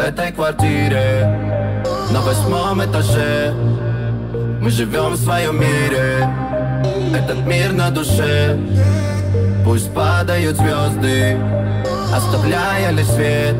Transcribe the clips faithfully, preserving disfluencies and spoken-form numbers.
этой квартире на восьмом этаже. Мы живем в своем мире, этот мир на душе. Пусть падают звезды, оставляя лишь свет,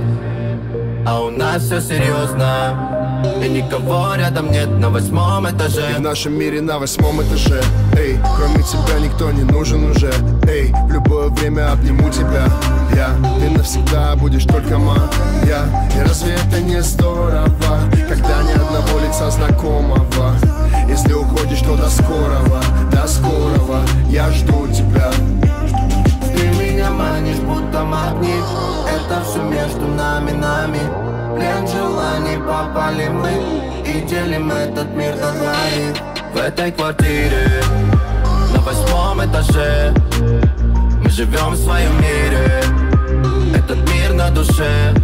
а у нас все серьезно, и никого рядом нет на восьмом этаже. И в нашем мире на восьмом этаже. Эй, кроме тебя никто не нужен уже. Эй, в любое время обниму тебя. Я, ты навсегда будешь только моя. И разве это не здорово, когда ни одного лица знакомого? Если уходишь, то до скорого, до скорого. Я жду тебя. Ты меня манишь, будто магнит. Это все между нами, нами. Плен желаний, попали мы и делим этот мир на двоих. В этой квартире на восьмом этаже. Мы живем в своем мире, этот мир на душе.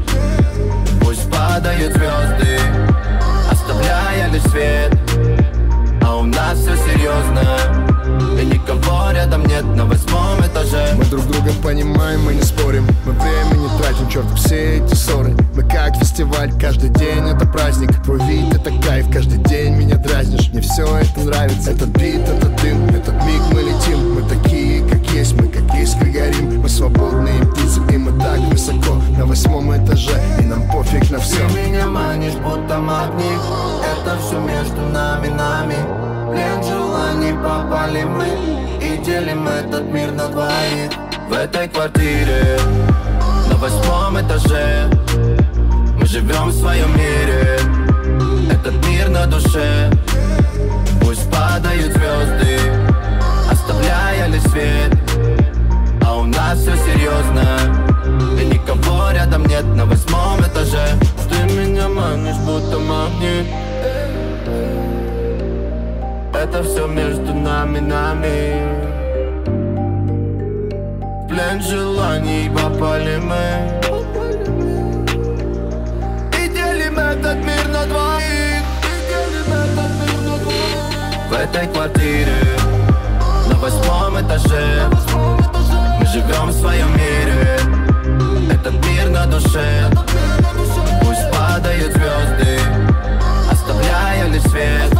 Пусть падают звезды, оставляя лишь свет, а у нас все серьезно, и никого рядом нет на восьмом этаже. Мы друг друга понимаем, мы не спорим. Мы время не тратим, черт, все эти ссоры. Мы как фестиваль, каждый день это праздник. Твой вид это кайф, каждый день меня дразнишь. Мне все это нравится, этот бит, этот дым, этот миг мы летим. Мы такие, как есть, мы как искры горим. Мы свободные птицы, и мы так высоко на восьмом этаже, и нам пофиг на все. Ты меня манишь, будто магнит. Это все между нами, нами. Плен желаний, попали мы и делим этот мир на двоих. В этой квартире на восьмом этаже. Мы живем в своем мире, этот мир на душе. Пусть падают звезды, оставляя лишь свет, а у нас все серьезно, и никого рядом нет на восьмом этаже. Ты меня манишь, будто магнит. Это все между нами, нами. В плен желаний попали мы и делим этот мир на двоих. В этой квартире на восьмом этаже. Мы живем в своем мире, этот мир на душе. Пусть падают звезды, оставляя лишь свет,